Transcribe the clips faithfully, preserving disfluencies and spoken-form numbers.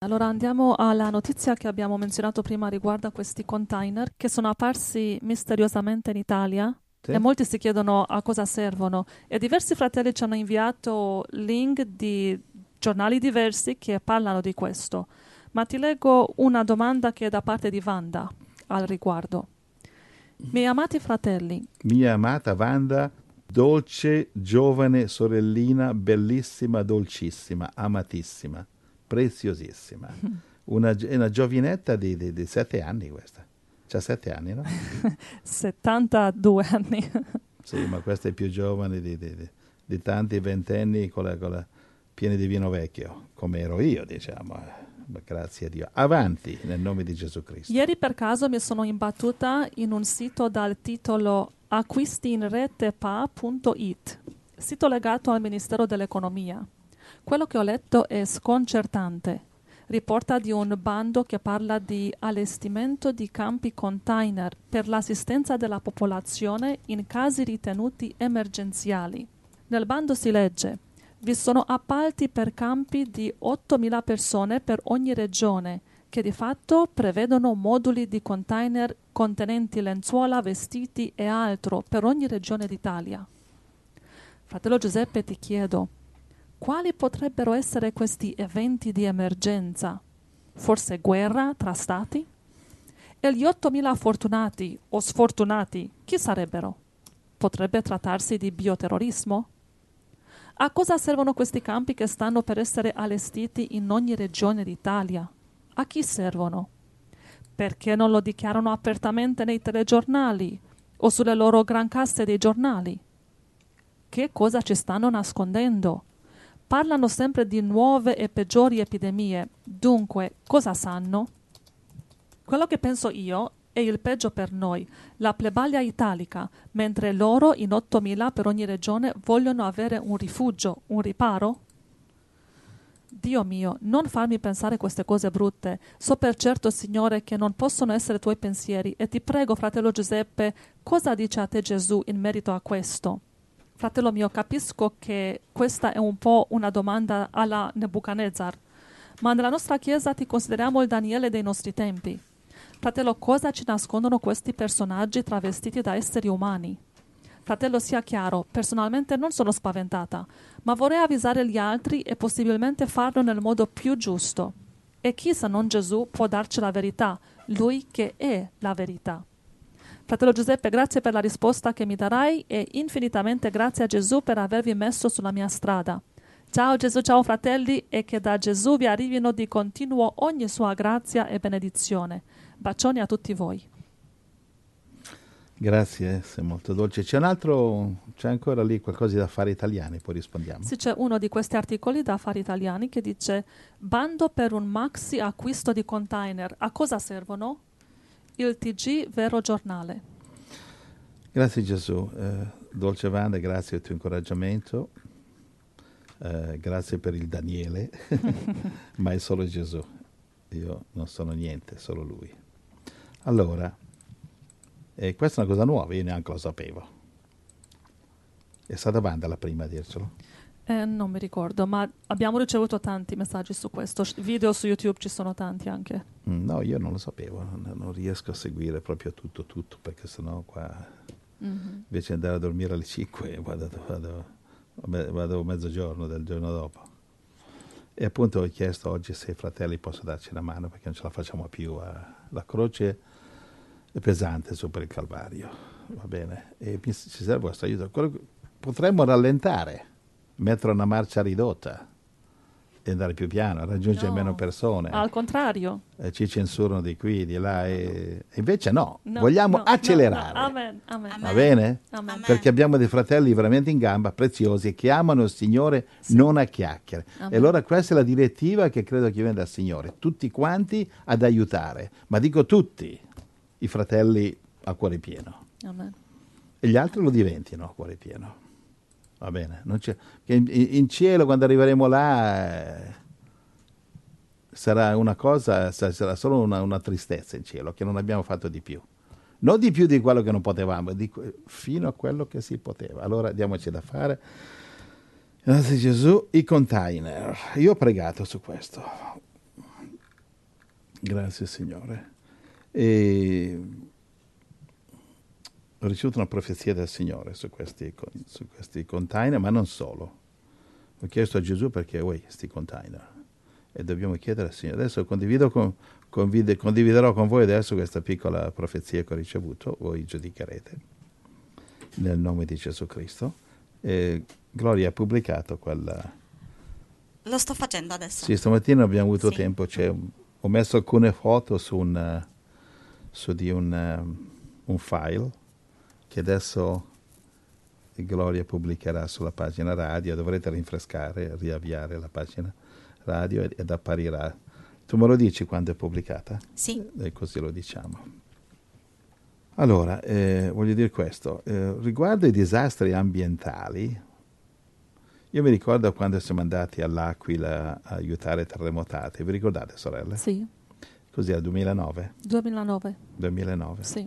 Allora andiamo alla notizia che abbiamo menzionato prima riguardo a questi container che sono apparsi misteriosamente in Italia. Sì. E molti si chiedono a cosa servono e diversi fratelli ci hanno inviato link di giornali diversi che parlano di questo. Ma ti leggo una domanda che è da parte di Wanda al riguardo. Miei amati fratelli, Mia amata Wanda, dolce, giovane sorellina, bellissima, dolcissima, amatissima, preziosissima. Una, è una giovinetta di, di, di sette anni questa. C'ha sette anni, no? settantadue anni. Sì, ma questa è più giovane di, di, di, di tanti ventenni con la, con la pieni di vino vecchio, come ero io, diciamo. Ma grazie a Dio. Avanti, nel nome di Gesù Cristo. Ieri per caso mi sono imbattuta in un sito dal titolo acquistiinretepa punto it, sito legato al Ministero dell'Economia. Quello che ho letto è sconcertante. Riporta di un bando che parla di allestimento di campi container per l'assistenza della popolazione in casi ritenuti emergenziali. Nel bando si legge: vi sono appalti per campi di ottomila persone per ogni regione, che di fatto prevedono moduli di container contenenti lenzuola, vestiti e altro per ogni regione d'Italia. Fratello Giuseppe, ti chiedo, quali potrebbero essere questi eventi di emergenza? Forse guerra tra stati? E gli ottomila fortunati o sfortunati, chi sarebbero? Potrebbe trattarsi di bioterrorismo? A cosa servono questi campi che stanno per essere allestiti in ogni regione d'Italia? A chi servono? Perché non lo dichiarano apertamente nei telegiornali o sulle loro grancasse dei giornali? Che cosa ci stanno nascondendo? Parlano sempre di nuove e peggiori epidemie. Dunque, cosa sanno? Quello che penso io è il peggio per noi, la plebaglia italica, mentre loro in ottomila per ogni regione vogliono avere un rifugio, un riparo? Dio mio, non farmi pensare queste cose brutte. So per certo, Signore, che non possono essere tuoi pensieri e ti prego, fratello Giuseppe, cosa dice a te Gesù in merito a questo? Fratello mio, capisco che questa è un po' una domanda alla Nebuchadnezzar, ma nella nostra Chiesa ti consideriamo il Daniele dei nostri tempi. Fratello, cosa ci nascondono questi personaggi travestiti da esseri umani? Fratello, sia chiaro, personalmente non sono spaventata, ma vorrei avvisare gli altri e possibilmente farlo nel modo più giusto. E chi se non Gesù può darci la verità, Lui che è la verità. Fratello Giuseppe, grazie per la risposta che mi darai e infinitamente grazie a Gesù per avervi messo sulla mia strada. Ciao Gesù, ciao fratelli, e che da Gesù vi arrivino di continuo ogni sua grazia e benedizione. Bacioni a tutti voi. Grazie, sei molto dolce. C'è un altro, c'è ancora lì qualcosa da Affari Italiani, poi rispondiamo. Sì, c'è uno di questi articoli da Affari Italiani che dice: bando per un maxi acquisto di container. A cosa servono? Il T G Vero Giornale. Grazie Gesù, eh, dolce Wanda, grazie per il tuo incoraggiamento, eh, grazie per il Daniele, ma è solo Gesù, io non sono niente, solo Lui. Allora, eh, questa è una cosa nuova, io neanche lo sapevo. È stata Wanda la prima a dircelo? Eh, non mi ricordo, ma abbiamo ricevuto tanti messaggi su questo. Video su YouTube ci sono tanti anche. Mm, no, io non lo sapevo, non, non riesco a seguire proprio tutto, tutto, perché sennò qua, mm-hmm. invece di andare a dormire alle cinque, vado, vado, vado a mezzogiorno del giorno dopo. E appunto ho chiesto oggi se i fratelli possono darci una mano, perché non ce la facciamo più. A, la croce è pesante su per il Calvario, va bene? E ci serve il vostro aiuto. Quello, potremmo rallentare, mettere una marcia ridotta e andare più piano, raggiungere no, meno persone. Al contrario. Eh, ci censurano di qui, di là, e, e invece no, no vogliamo no, accelerare. No, no. Amen, amen. Va bene? Amen. Perché abbiamo dei fratelli veramente in gamba, preziosi, che amano il Signore, sì. non a chiacchiere. Amen. E allora questa è la direttiva che credo che viene dal Signore, tutti quanti ad aiutare, ma dico tutti, i fratelli a cuore pieno. Amen. E gli altri lo diventino a cuore pieno. Va bene? Non c'è, che in, in cielo, quando arriveremo là, eh, sarà una cosa, sarà solo una, una tristezza in cielo, che non abbiamo fatto di più. Non di più di quello che non potevamo, di, fino a quello che si poteva. Allora diamoci da fare. Grazie Gesù. I container. Io ho pregato su questo. Grazie Signore. E ho ricevuto una profezia del Signore su questi, su questi container, ma non solo. Ho chiesto a Gesù perché vuoi questi container e dobbiamo chiedere al Signore. Adesso condivido con, convide, condividerò con voi adesso questa piccola profezia che ho ricevuto, voi giudicherete nel nome di Gesù Cristo. E Gloria ha pubblicato quella... Lo sto facendo adesso. Sì, stamattina abbiamo avuto Sì. tempo, cioè, ho messo alcune foto su, un, su di un, um, un file che adesso Gloria pubblicherà sulla pagina radio. Dovrete rinfrescare, riavviare la pagina radio ed, ed apparirà. Tu me lo dici quando è pubblicata? Sì. E così lo diciamo. Allora, eh, voglio dire questo, eh, riguardo i disastri ambientali, io mi ricordo quando siamo andati all'Aquila a aiutare i terremotati, vi ricordate sorelle? Sì. Cos'era, duemilanove? duemilanove. duemilanove. Sì.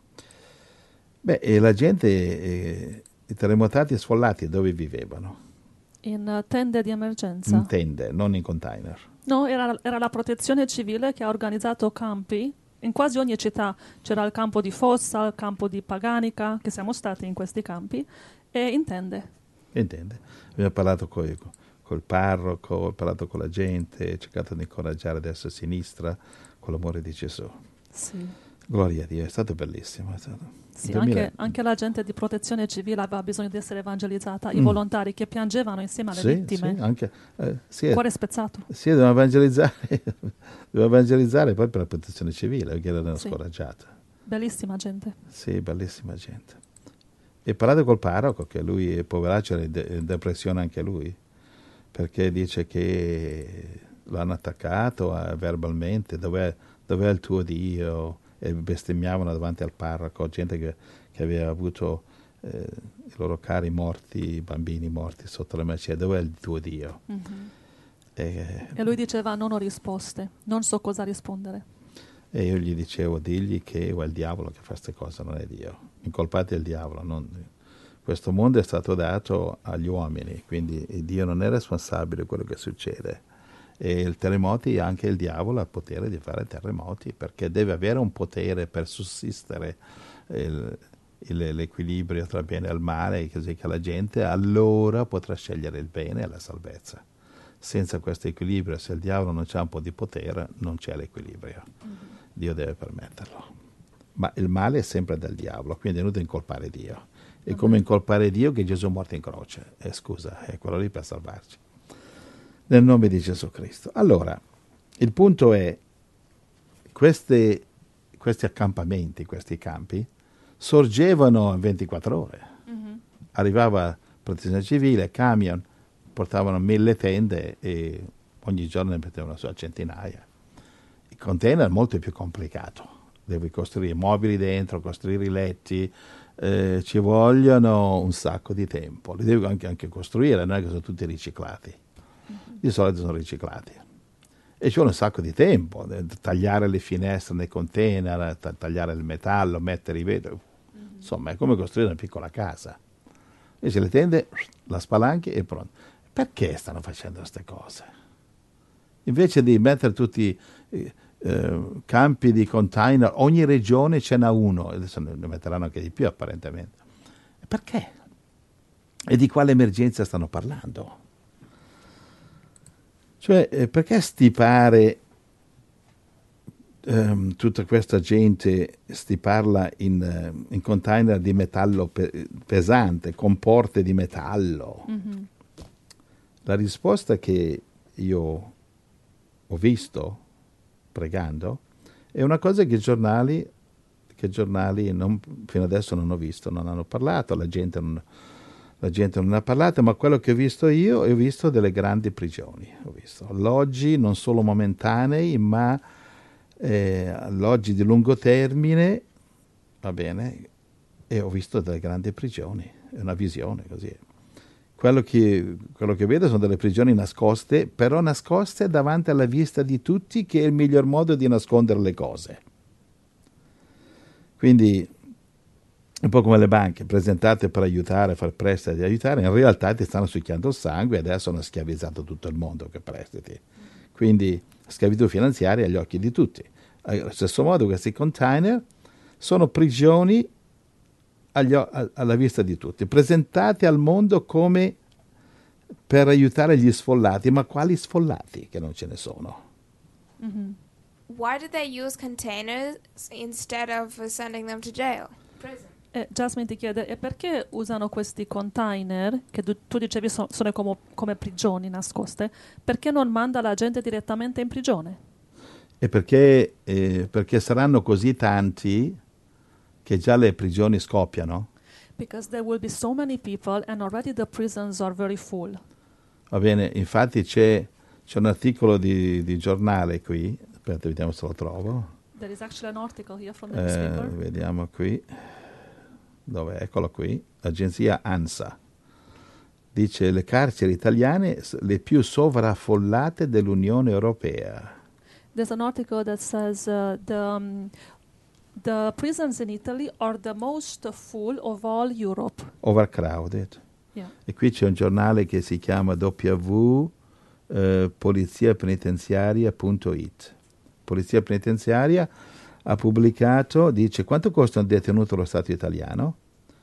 Beh, e la gente, eh, i terremotati sfollati dove vivevano? In uh, tende di emergenza. In tende, non in container. No, era, era la protezione civile che ha organizzato campi. In quasi ogni città c'era il campo di Fossa, il campo di Paganica, che siamo stati in questi campi, e in tende. In tende. Abbiamo parlato coi, col parroco, ho parlato con la gente, cercato di incoraggiare a destra e a sinistra con l'amore di Gesù. Sì. Gloria a Dio, è stato bellissimo. È stato... Sì, duemila... anche, anche la gente di protezione civile aveva bisogno di essere evangelizzata, mm. i Mm. volontari che piangevano insieme alle sì, vittime. Sì, anche, eh, sì, cuore spezzato. Sì, doveva evangelizzare, doveva evangelizzare poi per la protezione civile, perché erano sì. scoraggiate. Bellissima gente. Sì, bellissima gente. E parlate col parroco, che lui, poveraccio, era in, de- in depressione anche lui, perché dice che l'hanno attaccato eh, verbalmente, dov'è, dov'è il tuo Dio? E bestemmiavano davanti al parroco, gente che, che aveva avuto eh, i loro cari morti, bambini morti sotto la maceria, dov'è il tuo Dio? Mm-hmm. E, e lui diceva non ho risposte, non so cosa rispondere. E io gli dicevo, digli che è il diavolo che fa queste cose, non è Dio. Incolpate il diavolo. Non... Questo mondo è stato dato agli uomini, quindi Dio non è responsabile di quello che succede. E il terremoti, anche il diavolo ha il potere di fare terremoti, perché deve avere un potere per sussistere il, il, l'equilibrio tra bene e il male, così che la gente allora potrà scegliere il bene e la salvezza. Senza questo equilibrio, se il diavolo non c'ha un po' di potere, non c'è l'equilibrio. Mm-hmm. Dio deve permetterlo. Ma il male è sempre del diavolo, quindi è inutile incolpare Dio. È uh-huh. come incolpare Dio che Gesù è morto in croce. Eh, scusa, è quello lì per salvarci. Nel nome di Gesù Cristo. Allora, il punto è, queste, questi accampamenti, questi campi, sorgevano in ventiquattro ore. Uh-huh. Arrivava protezione civile, camion, portavano mille tende e ogni giorno ne mettevano su a centinaia. Il container è molto più complicato, devi costruire mobili dentro, costruire i letti, eh, ci vogliono un sacco di tempo, li devi anche, anche costruire, non è che sono tutti riciclati, mm-hmm. di solito sono riciclati e ci vuole un sacco di tempo, tagliare le finestre nei container, tagliare il metallo, mettere i vetri, mm-hmm. insomma è come costruire una piccola casa. Invece le tende, la spalanchi e pronto. Perché stanno facendo queste cose? Invece di mettere tutti eh, eh, campi di container, ogni regione ce n'ha uno, adesso ne metteranno anche di più apparentemente. Perché? E di quale emergenza stanno parlando? Cioè, eh, perché stipare ehm, tutta questa gente, stiparla in, in container di metallo pe- pesante, con porte di metallo? Mm-hmm. La risposta che io ho visto pregando è una cosa che i giornali, che giornali non, fino adesso non ho visto, non hanno parlato, la gente non, la gente non ha parlato, ma quello che ho visto io, ho visto delle grandi prigioni, ho visto alloggi non solo momentanei, ma eh, alloggi di lungo termine, va bene, e ho visto delle grandi prigioni, è una visione così. Quello che, quello che vedo sono delle prigioni nascoste, però nascoste davanti alla vista di tutti, che è il miglior modo di nascondere le cose. Quindi, un po' come le banche, presentate per aiutare, far prestiti, aiutare, in realtà ti stanno succhiando il sangue e adesso hanno schiavizzato tutto il mondo che prestiti. Quindi, schiavitù finanziaria agli occhi di tutti. Allo stesso modo questi container sono prigioni agli, alla vista di tutti, presentati al mondo come per aiutare gli sfollati, ma quali sfollati che non ce ne sono? Mm-hmm. Why did they use containers instead of sending them to jail? Prison. E Jasmine ti chiede, e perché usano questi container, che tu, tu dicevi so, sono come, come prigioni nascoste, perché non manda la gente direttamente in prigione? E perché, eh, perché saranno così tanti che già le prigioni scoppiano. Because there will be so many people and already the prisons are very full. Va bene, infatti c'è, c'è un articolo di, di giornale qui, aspetta, vediamo se lo trovo. There is actually an article here from the Eh, newspaper. vediamo qui. Dov'è? Eccolo qui. Agenzia ANSA. Dice le carceri italiane le più sovraffollate dell'Unione Europea. There's an article that says uh, the um, the prisons in Italy are the most full of all Europe. Overcrowded. Yeah. E qui c'è un giornale che si chiama w eh, polizia penitenziaria punto it. Polizia penitenziaria ha pubblicato, dice quanto costa un detenuto allo Stato italiano?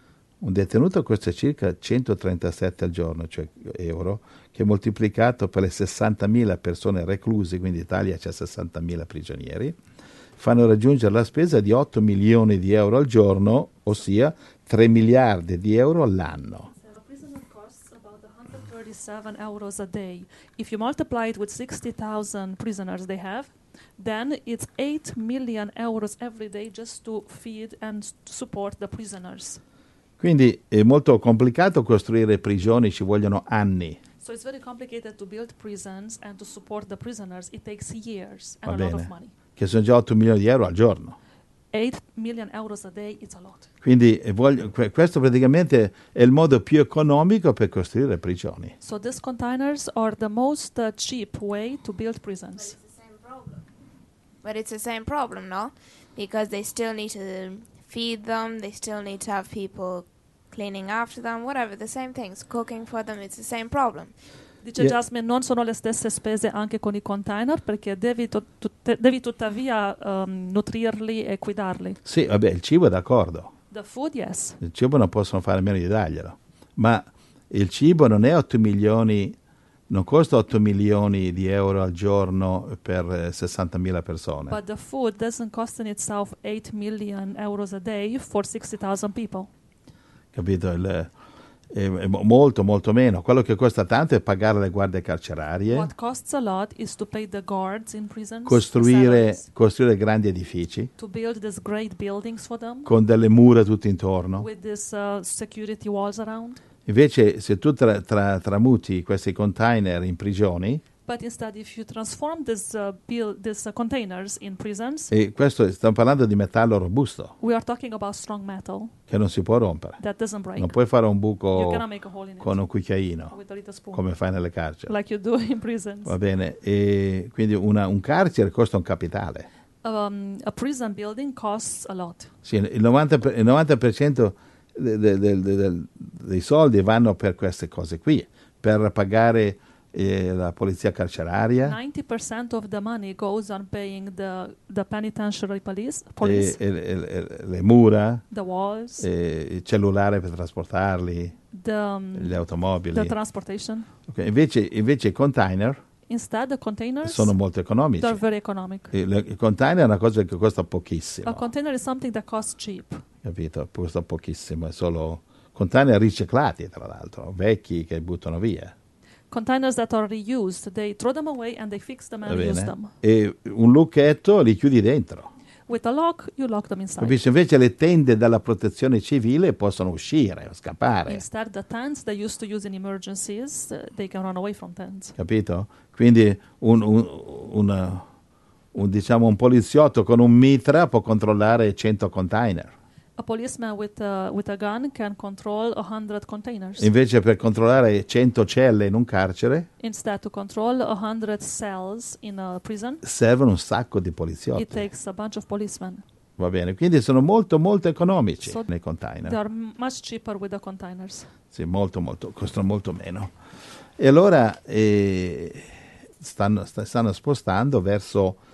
Un detenuto costa circa centotrentasette al giorno, cioè euro, che moltiplicato per le sessantamila persone recluse, quindi in Italia c'è sessantamila prigionieri, fanno raggiungere la spesa di otto milioni di euro al giorno, ossia tre miliardi di euro all'anno. A prisoner costs about one hundred thirty-seven euros a day. If you multiply it with sixty thousand prisoners they have, then it's eight million euros every day just to feed and s- support the prisoners. Quindi è molto complicato costruire prigioni, ci vogliono anni. So it's very complicated to build prisons and to support the prisoners. It takes years and Va a lot of bene, money. che sono già otto milioni di euro al giorno. eight million euros a day, it's a lot. Quindi eh, voglio, que- questo praticamente è il modo più economico per costruire prigioni. So these containers are the most uh, cheap way to build prisons. It's the same problem. But it's the same problem, no? Because they still need to feed them, they still need to have people cleaning after them, whatever, the same things, cooking for them, it's the same problem. Dice Yeah. Jasmine, non sono le stesse spese anche con i container perché devi, tu- tutte- devi tuttavia um, nutrirli e cuidarli. Sì, vabbè, il cibo è d'accordo. The food, yes. Il cibo non possono fare a meno di darglielo. Ma il cibo non è otto milioni, non costa otto milioni di euro al giorno per eh, sessantamila persone. But the food doesn't cost in itself eight million euros a day for sixty thousand people. Capito? Il, è, è mo- molto, molto meno. Quello che costa tanto è pagare le guardie carcerarie, What costs a lot is to pay the guards in prisons, costruire, salaries, costruire grandi edifici to build these great buildings for them con delle mura tutto intorno. with these uh, security walls around. Invece se tu tra, tra- tramuti questi container in prigioni, But instead, if you transform these, uh, build, these uh, containers in prisons, e questo stiamo parlando di metallo robusto, we are talking about strong metal che non si può rompere. that doesn't break. Non puoi fare un You buco cannot make a hole in con it un cucchiaino, with a little spoon, come fai nelle carceri. like you do in prisons. Va bene, e quindi una- un carcere costa un capitale. Um, a prison building costs a lot. Sì, il novanta per, il novanta per cento de- de- de- de- de- dei soldi vanno per queste cose qui, per pagare eh, la polizia carceraria ninety percent of the money goes on paying the, the penitentiary police, e, police e- e- e- le mura, the walls, e il cellulare per trasportarli, the, um, le automobili. the transportation. Ok, invece, invece i container Instead, the containers, sono molto economici. they're very economic. Il, il container è una cosa che costa pochissimo, A container is something that costs cheap. capito? Costa pochissimo, è solo container riciclati, tra l'altro, vecchi che buttano via. Containers that are reused, they throw them away and they fix them Va and use bene? them. E un lucchetto li chiudi dentro. With a lock, you lock them inside. Capisci? Invece le tende della protezione civile possono uscire o scappare, Instead, the tents they used to use in emergencies, uh, they can run away from tents. capito? Quindi un, un, una- un, diciamo, un poliziotto con un mitra può controllare cento container. A policeman with a, with a gun can control one hundred containers. Invece per controllare cento celle in un carcere Instead, to control one hundred cells in a prison, servono un sacco di it poliziotti. takes a bunch of policemen. Va bene, quindi sono molto molto economici So nei They container. are m- much cheaper with the containers. Sì, molto molto, costano molto meno. E allora eh, stanno, sta- stanno spostando verso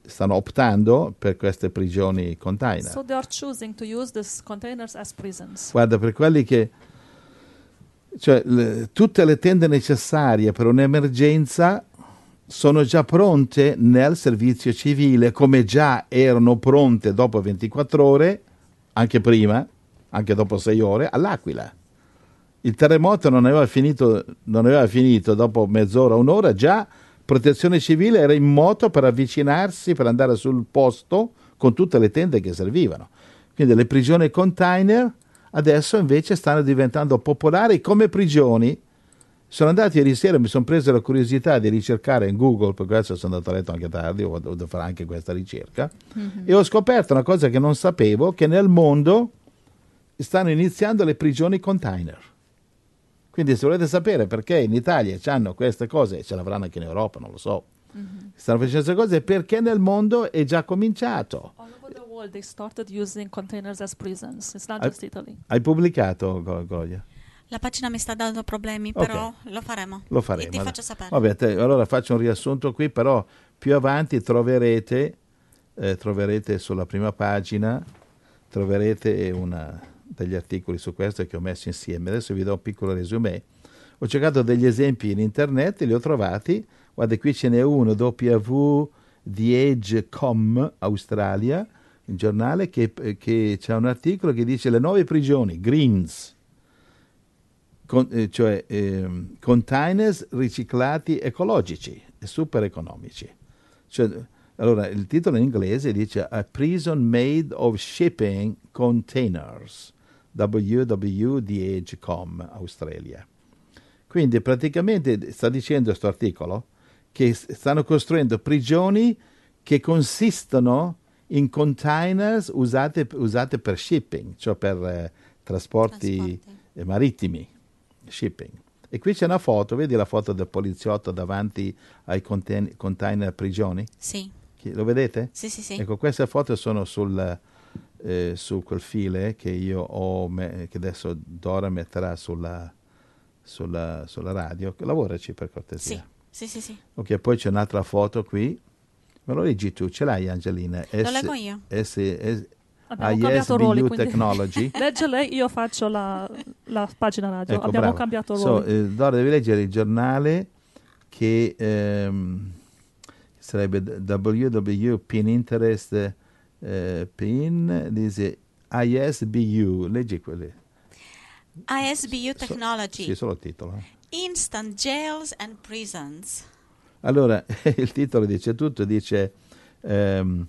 stanno optando per queste prigioni container. So they are choosing to use these containers as prisons. Guarda, per quelli che... Cioè, le, tutte le tende necessarie per un'emergenza sono già pronte nel servizio civile, come già erano pronte dopo ventiquattro ore, anche prima, anche dopo sei ore, all'Aquila. Il terremoto non aveva finito, non aveva finito dopo mezz'ora, un'ora, già Protezione Civile era in moto per avvicinarsi, per andare sul posto con tutte le tende che servivano. Quindi le prigioni container adesso invece stanno diventando popolari come prigioni. Sono andato ieri sera, mi sono preso la curiosità di ricercare in Google, per questo sono andato a letto anche tardi, ho dovuto fare anche questa ricerca, mm-hmm. e ho scoperto una cosa che non sapevo, che nel mondo stanno iniziando le prigioni container. Quindi se volete sapere perché in Italia hanno queste cose, e ce l'avranno anche in Europa, non lo so, mm-hmm. stanno facendo queste cose, perché nel mondo è già cominciato. All over the world they started using containers as prisons. It's not hai, just Italy. Hai pubblicato, Golia? La pagina mi sta dando problemi, però okay. lo faremo. Lo faremo. E ti faccio sapere. Vabbè, te, allora faccio un riassunto qui, però più avanti troverete, eh, troverete sulla prima pagina, troverete una, degli articoli su questo che ho messo insieme. Adesso vi do un piccolo resume. Ho cercato degli esempi in internet e li ho trovati. Guarda, qui ce n'è uno, W The Age punto com, Australia, un giornale che, che c'è un articolo che dice le nuove prigioni, Greens. Con, eh, cioè eh, containers riciclati ecologici e super economici. Cioè, allora il titolo in inglese dice A Prison Made of Shipping Containers, W W The Age punto com, Australia. Quindi praticamente sta dicendo questo articolo che stanno costruendo prigioni che consistono in containers usate, usate per shipping, cioè per eh, trasporti, trasporti. Eh, marittimi. Shipping. E qui c'è una foto, vedi la foto del poliziotto davanti ai contain- container prigioni? Sì. Chi, lo vedete? Sì, sì, sì. Ecco, queste foto sono sul, eh, su quel file che io ho, me- che adesso Dora metterà sulla, sulla, sulla radio. Lavoraci per cortesia. Sì, sì, sì, sì. Ok, poi c'è un'altra foto qui. Me lo leggi tu, ce l'hai Angelina? Lo leggo io. S- S- Abbiamo cambiato ruoli, Technology. Legge lei, io faccio la, la pagina radio. Ecco, Abbiamo bravo. cambiato so, ruoli. eh, Dora, devi leggere il giornale che ehm, sarebbe W W Pin Interest eh, Pin, dice I S B U. Leggi quelli. I S B U Technology. So, sì, solo il titolo. Eh. Instant Jails and Prisons. Allora, il titolo dice tutto, dice... Ehm,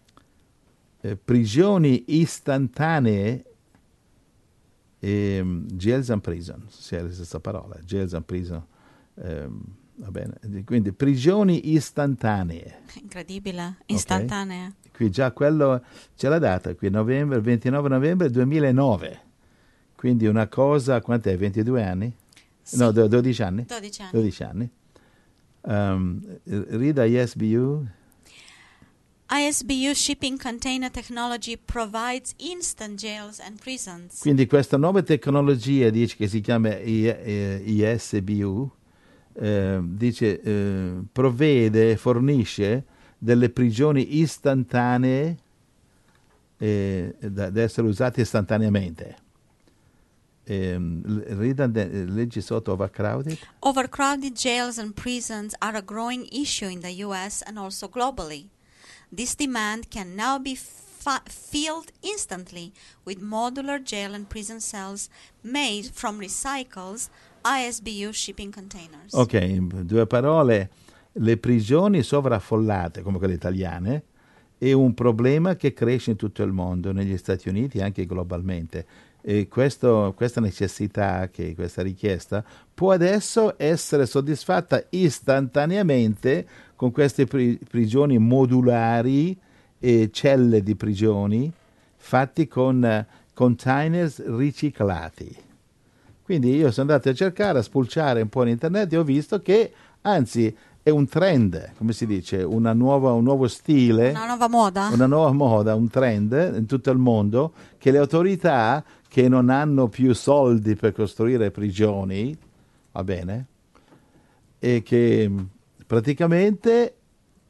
Eh, prigioni istantanee e um, jails and prison, sì, è la stessa parola, jails and prison, ehm, va bene, quindi prigioni istantanee. Incredibile, istantanea. Okay. Qui già quello, c'è la data, qui novembre, ventinove novembre duemilanove, quindi una cosa, quant'è, ventidue anni? Sì. No, do, dodici anni? dodici anni. dodici anni. Um, rida I S B U. I S B U Shipping Container Technology provides instant jails and prisons. Quindi questa nuova tecnologia, dice, che si chiama I, eh, I S B U, eh, dice, eh, provvede, fornisce delle prigioni istantanee eh, da, da essere usate istantaneamente. Eh, leggi sotto overcrowded. Overcrowded jails and prisons are a growing issue in the U S and also globally. This demand can now be fa- filled instantly with modular jail and prison cells made from recycled I S B U shipping containers. Ok, in due parole, le prigioni sovraffollate, come quelle italiane, è un problema che cresce in tutto il mondo, negli Stati Uniti e anche globalmente. E questo, questa necessità, che, questa richiesta, può adesso essere soddisfatta istantaneamente con queste pri- prigioni modulari e celle di prigioni fatti con uh, containers riciclati. Quindi io sono andato a cercare, a spulciare un po' in internet e ho visto che, anzi, è un trend, come si dice, una nuova, un nuovo stile. Una nuova moda. Una nuova moda, un trend in tutto il mondo, che le autorità che non hanno più soldi per costruire prigioni, va bene, e che praticamente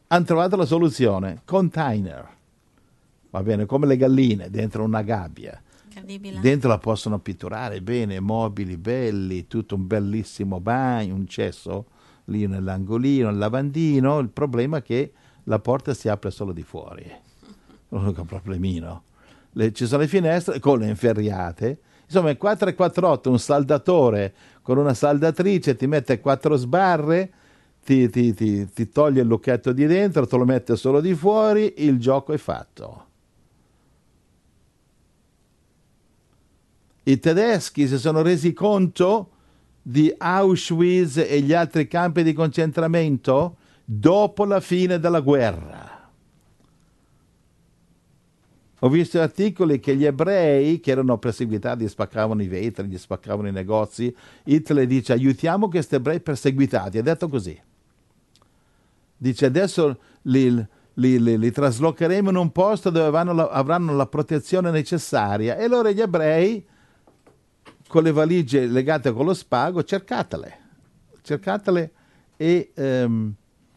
hanno trovato la soluzione, container, va bene, come le galline dentro una gabbia. Incredibile. Dentro la possono pitturare bene, mobili belli, tutto un bellissimo bagno, un cesso lì nell'angolino, il lavandino. Il problema è che la porta si apre solo di fuori, l'unico problemino. Le, ci sono le finestre con le inferriate. Insomma, il quattro quattro otto, un saldatore con una saldatrice ti mette quattro sbarre, ti, ti, ti, ti toglie il lucchetto di dentro, te lo mette solo di fuori, il gioco è fatto. I tedeschi si sono resi conto di Auschwitz e gli altri campi di concentramento dopo la fine della guerra. Ho visto articoli che gli ebrei, che erano perseguitati, spaccavano i vetri, gli spaccavano i negozi, Hitler dice aiutiamo questi ebrei perseguitati, ha detto così. Dice adesso li, li, li, li traslocheremo in un posto dove vanno, avranno la protezione necessaria. E allora gli ebrei, con le valigie legate con lo spago, cercatele, cercatele e um,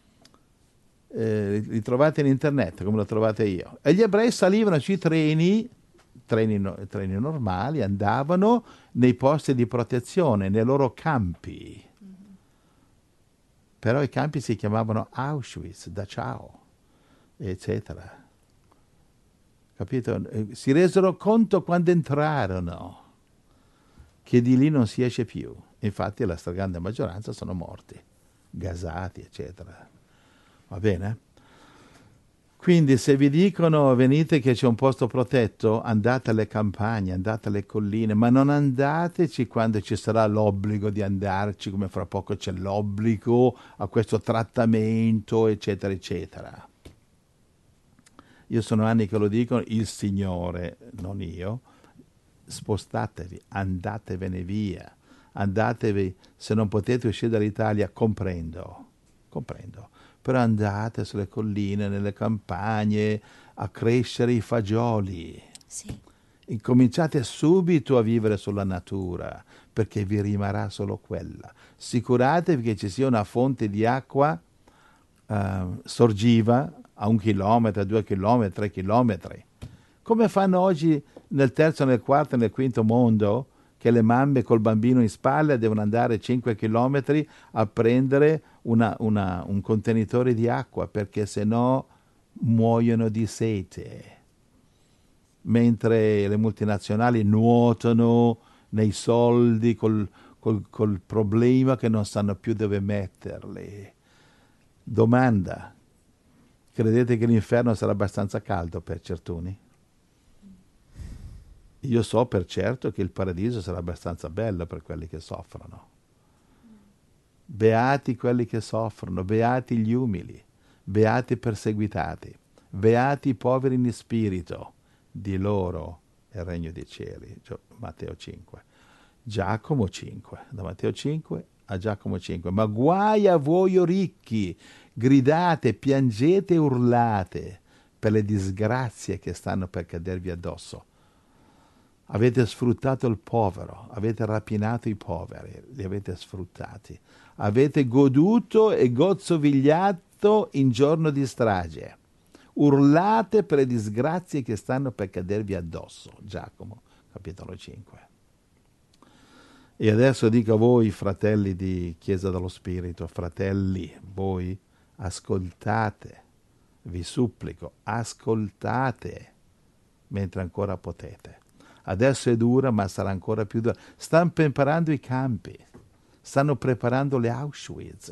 eh, li trovate in internet come lo trovate io. E gli ebrei salivano sui treni, treni, no, treni normali, andavano nei posti di protezione, nei loro campi. Mm-hmm. Però i campi si chiamavano Auschwitz, Dachau, eccetera. Capito? Si resero conto quando entrarono che di lì non si esce più. Infatti la stragrande maggioranza sono morti, gasati, eccetera. Va bene? Quindi se vi dicono venite che c'è un posto protetto, andate alle campagne, andate alle colline, ma non andateci quando ci sarà l'obbligo di andarci, come fra poco c'è l'obbligo a questo trattamento, eccetera, eccetera. Io sono anni che lo dico, il Signore, non io. Spostatevi, andatevene via, andatevi, se non potete uscire dall'Italia, comprendo, comprendo, però andate sulle colline, nelle campagne, a crescere i fagioli. Sì. Incominciate subito a vivere sulla natura, perché vi rimarrà solo quella. Assicuratevi che ci sia una fonte di acqua uh, sorgiva a un chilometro, a due chilometri, tre chilometri. Come fanno oggi nel terzo, nel quarto e nel quinto mondo, che le mamme col bambino in spalla devono andare cinque chilometri a prendere una, una, un contenitore di acqua, perché sennò muoiono di sete. Mentre le multinazionali nuotano nei soldi col, col, col problema che non sanno più dove metterli. Domanda: credete che l'inferno sarà abbastanza caldo per certuni? Io so per certo che il paradiso sarà abbastanza bello per quelli che soffrono. Beati quelli che soffrono, beati gli umili, beati i perseguitati, beati i poveri in spirito, di loro è il regno dei cieli. Matteo cinque. Giacomo cinque, da Matteo cinque a Giacomo cinque. Ma guai a voi o ricchi, gridate, piangete e urlate per le disgrazie che stanno per cadervi addosso. Avete sfruttato il povero, avete rapinato i poveri, li avete sfruttati. Avete goduto e gozzovigliato in giorno di strage. Urlate per le disgrazie che stanno per cadervi addosso. Giacomo, capitolo cinque. E adesso dico a voi, fratelli di Chiesa dello Spirito, fratelli, voi ascoltate, vi supplico, ascoltate mentre ancora potete. Adesso è dura, ma sarà ancora più dura. Stanno preparando i campi, stanno preparando le Auschwitz.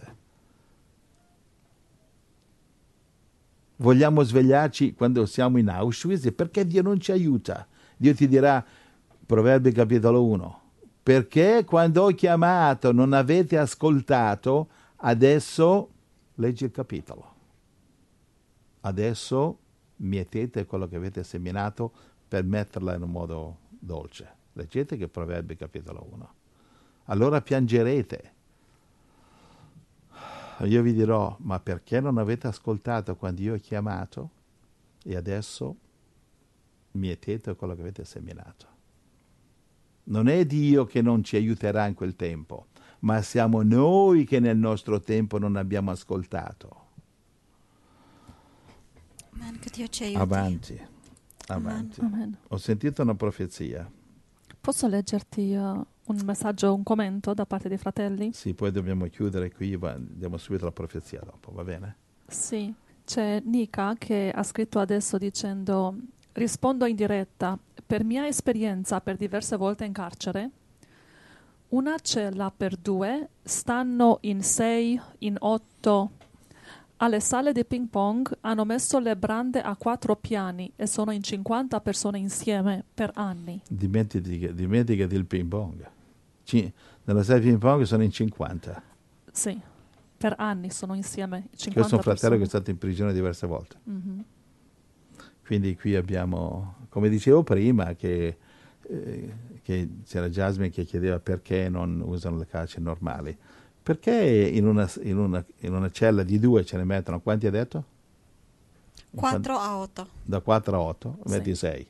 Vogliamo svegliarci quando siamo in Auschwitz? Perché Dio non ci aiuta. Dio ti dirà, Proverbi capitolo uno, perché quando ho chiamato non avete ascoltato, adesso, leggi il capitolo, adesso mietete quello che avete seminato per metterla in un modo dolce. Leggete che Proverbi capitolo uno. Allora piangerete. Io vi dirò, ma perché non avete ascoltato quando io ho chiamato? E adesso mietete quello che avete seminato. Non è Dio che non ci aiuterà in quel tempo, ma siamo noi che nel nostro tempo non abbiamo ascoltato. Amen. Che Dio ci aiuti. Avanti, avanti. Amen. Ho sentito una profezia. Posso leggerti uh, un messaggio, un commento da parte dei fratelli? Sì, poi dobbiamo chiudere qui, va- andiamo subito alla profezia dopo, va bene? Sì, c'è Nika che ha scritto adesso dicendo: rispondo in diretta. Per mia esperienza per diverse volte in carcere, una cella per due stanno in sei, in otto. Alle sale di ping pong hanno messo le brande a quattro piani e sono in cinquanta persone insieme per anni. Dimenticati, dimenticati il ping pong. Ci- nella sala di ping pong sono in cinquanta. Sì, per anni sono insieme cinquanta Questo è un fratello che è persone. stato in prigione diverse volte. Mhm. Quindi qui abbiamo, come dicevo prima, che, eh, che c'era Jasmine che chiedeva perché non usano le carceri normali. Perché in una, in una, in una cella di due ce ne mettono, quanti ha detto? quattro a otto. Da quattro a otto, Sì. metti sei.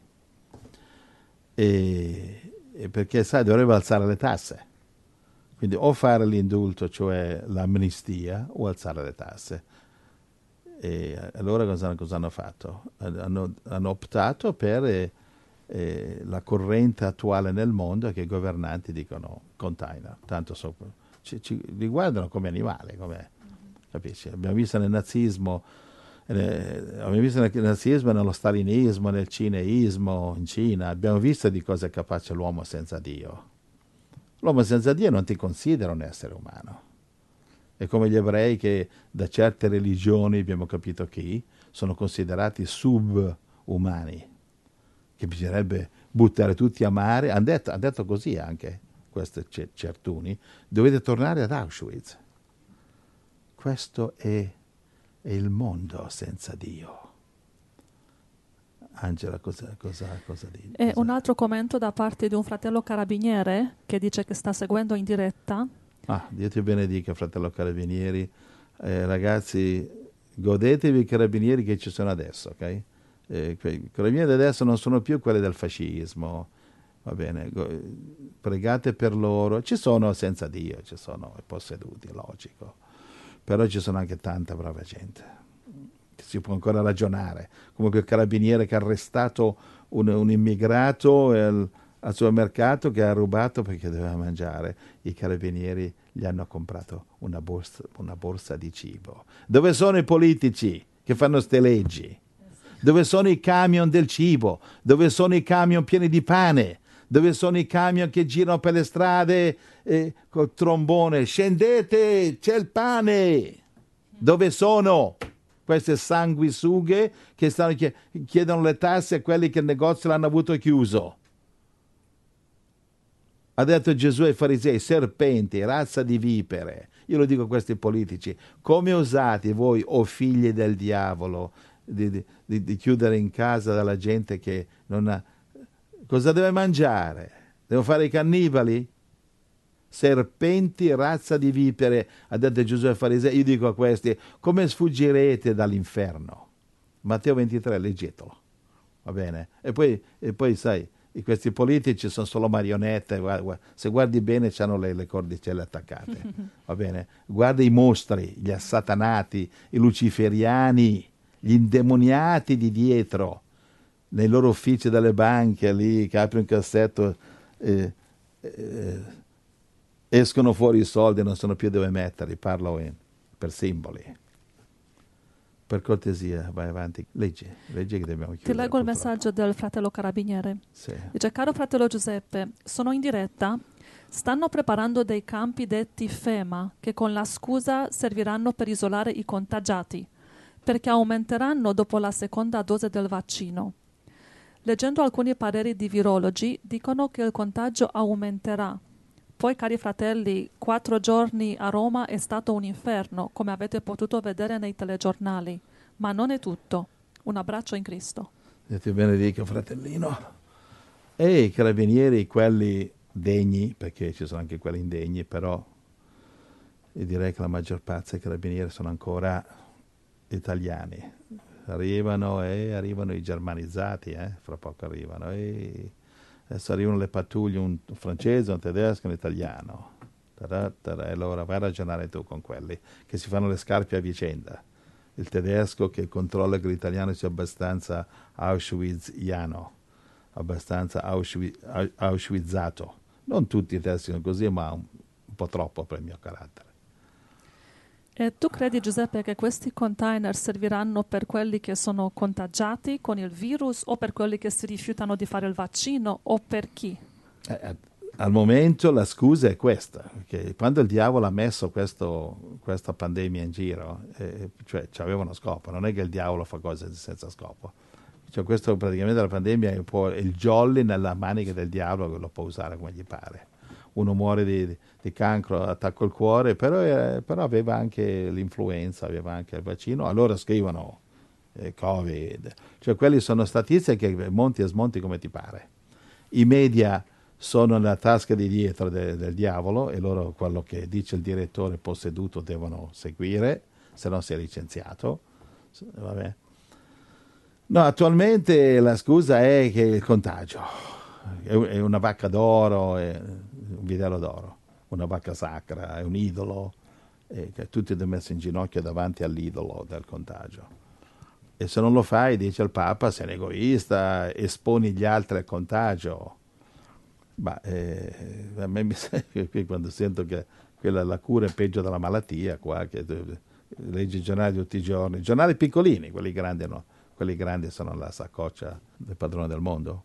E, e perché, sai, dovrebbe alzare le tasse. Quindi o fare l'indulto, cioè l'amnistia, o alzare le tasse. E allora cosa, cosa hanno fatto? Hanno, hanno optato per eh, eh, la corrente attuale nel mondo, che i governanti dicono container, tanto so, ci, ci, li guardano come animali, come, capisci? Abbiamo visto nel nazismo, eh, abbiamo visto nel nazismo, nello stalinismo, nel cineismo, in Cina, abbiamo visto di cosa è capace l'uomo senza Dio. L'uomo senza Dio non ti considera un essere umano. È come gli ebrei che da certe religioni, abbiamo capito chi, sono considerati subumani, che bisognerebbe buttare tutti a mare. Hanno detto, han detto così anche questi certuni, dovete tornare ad Auschwitz. Questo è, è il mondo senza Dio. Angela, cosa, cosa, cosa dici? E un altro commento da parte di un fratello carabiniere che dice che sta seguendo in diretta. Ah, Dio ti benedica, fratello carabinieri. Eh, ragazzi, godetevi i carabinieri che ci sono adesso, ok? Eh, I carabinieri adesso non sono più quelli del fascismo, va bene? Go- pregate per loro. Ci sono senza Dio, ci sono i posseduti, logico. Però ci sono anche tanta brava gente. Si può ancora ragionare. Come quel carabiniere che ha arrestato un, un immigrato eh, al supermercato che ha rubato perché doveva mangiare. I carabinieri gli hanno comprato una borsa, una borsa di cibo. Dove sono i politici che fanno ste leggi? Dove sono i camion del cibo? Dove sono i camion pieni di pane? Dove sono i camion che girano per le strade eh, col trombone? Scendete, c'è il pane! Dove sono queste sanguisughe che stanno chied- chiedono le tasse a quelli che il negozio l'hanno avuto chiuso? Ha detto Gesù ai farisei: serpenti, razza di vipere. Io lo dico a questi politici: come osate voi, o figli del diavolo, di, di, di chiudere in casa dalla gente che non ha... Cosa deve mangiare? Devo fare i cannibali? Serpenti, razza di vipere, ha detto Gesù ai farisei. Io dico a questi: come sfuggirete dall'inferno? Matteo ventitré, leggetelo, va bene? E poi, e poi sai, questi politici sono solo marionette, guarda, guarda, se guardi bene hanno le, le cordicelle attaccate, va bene? Guarda i mostri, gli assatanati, i luciferiani, gli indemoniati di dietro, nei loro uffici dalle banche, lì che apri un cassetto, eh, eh, escono fuori i soldi e non sanno più dove metterli, parlo in, per simboli. Per cortesia, vai avanti. Leggi, leggi che dobbiamo chiudere. Ti leggo il purtroppo. messaggio del fratello carabiniere. Sì. Dice: caro fratello Giuseppe, sono in diretta. Stanno preparando dei campi detti FEMA che con la scusa serviranno per isolare i contagiati, perché aumenteranno dopo la seconda dose del vaccino. Leggendo alcuni pareri di virologi, dicono che il contagio aumenterà. Poi, cari fratelli, quattro giorni a Roma è stato un inferno, come avete potuto vedere nei telegiornali. Ma non è tutto. Un abbraccio in Cristo. Dio ti benedica, fratellino. E i carabinieri, quelli degni, perché ci sono anche quelli indegni, però io direi che la maggior parte dei carabinieri sono ancora italiani. Arrivano e arrivano i germanizzati, eh? Fra poco arrivano. E adesso arrivano le pattuglie, un francese, un tedesco, un italiano. Tarà, tarà, e allora vai a ragionare tu con quelli che si fanno le scarpe a vicenda. il tedesco che controlla che l'italiano sia abbastanza auschwitziano, abbastanza Auschwitz, auschwitzato. Non tutti i tedeschi sono così, ma un, un po' troppo per il mio carattere. E tu credi, Giuseppe, che questi container serviranno per quelli che sono contagiati con il virus o per quelli che si rifiutano di fare il vaccino o per chi? Eh, al momento la scusa è questa, che quando il diavolo ha messo questo, questa pandemia in giro, eh, cioè aveva uno scopo, non è che il diavolo fa cose senza scopo. Cioè questo praticamente la pandemia è un po' il jolly nella manica del diavolo che lo può usare come gli pare. Uno muore di, di cancro, attacco al cuore, però, eh, però aveva anche l'influenza, aveva anche il vaccino, allora scrivono eh, Covid. Cioè quelli sono statistiche che monti e smonti come ti pare. I media sono nella tasca di dietro de, del diavolo e loro quello che dice il direttore posseduto devono seguire, se no si è licenziato. Vabbè. No, attualmente la scusa è che il contagio è una vacca d'oro, è un vitello d'oro, una vacca sacra, è un idolo, e che tutti devono messi in ginocchio davanti all'idolo del contagio. E se non lo fai, dice il Papa, sei un egoista, esponi gli altri al contagio. Ma eh, a me mi sembra che quando sento che quella, la cura è peggio della malattia, qua, che leggi i giornali tutti i giorni, giornali piccolini, quelli grandi no, quelli grandi sono la saccoccia del padrone del mondo.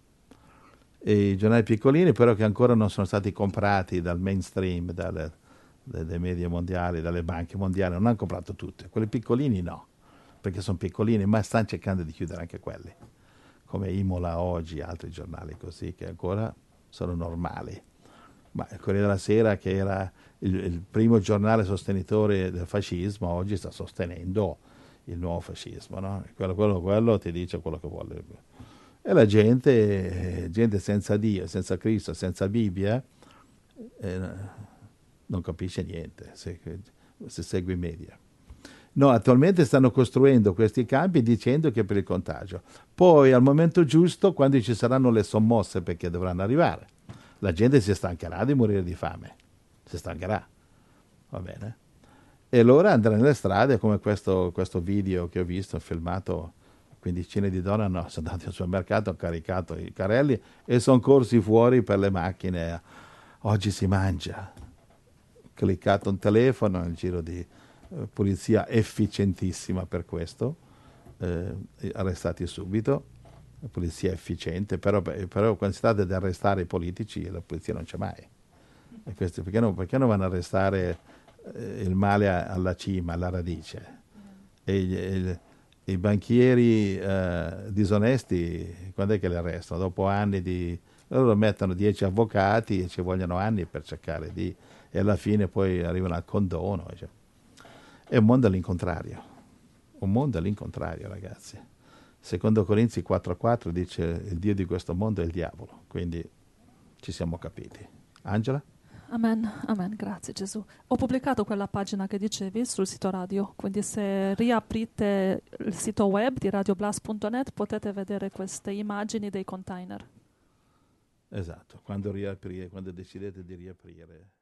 E i giornali piccolini però che ancora non sono stati comprati dal mainstream, dalle, dai media mondiali, dalle banche mondiali, non hanno comprato tutte, quelli piccolini no, perché sono piccolini, ma stanno cercando di chiudere anche quelli, come Imola oggi, altri giornali così, che ancora sono normali. Ma il Corriere della Sera, che era il, il primo giornale sostenitore del fascismo, oggi sta sostenendo il nuovo fascismo, no? Quello, quello, quello ti dice quello che vuole. E la gente, gente senza Dio, senza Cristo, senza Bibbia, eh, non capisce niente se, se segue i media. No, attualmente stanno costruendo questi campi dicendo che è per il contagio. Poi al momento giusto, quando ci saranno le sommosse perché dovranno arrivare, la gente si stancherà di morire di fame, si stancherà, va bene? E allora andrà nelle strade come questo, questo video che ho visto, filmato, quindicine di donne hanno, sono andate al supermercato, hanno caricato i carrelli e sono corsi fuori per le macchine. Oggi si mangia. Cliccato un telefono nel giro di eh, polizia efficientissima per questo, eh, arrestati subito, la polizia efficiente, però, però quando si tratta di arrestare i politici la polizia non c'è mai. E questo, perché, non, perché non vanno ad arrestare eh, il male alla cima, alla radice? E gli, e, i banchieri eh, disonesti, quando è che li arrestano? Dopo anni di... loro mettono dieci avvocati e ci vogliono anni per cercare di... e alla fine poi arrivano al condono. Cioè. È un mondo all'incontrario. Un mondo all'incontrario, ragazzi. Secondo Corinzi quattro quattro dice il Dio di questo mondo è il diavolo. Quindi ci siamo capiti. Angela? Amen, amen, grazie Gesù. Ho pubblicato quella pagina che dicevi sul sito radio, quindi se riaprite il sito web di radio blast punto net potete vedere queste immagini dei container. Esatto, quando riaprire, quando decidete di riaprire.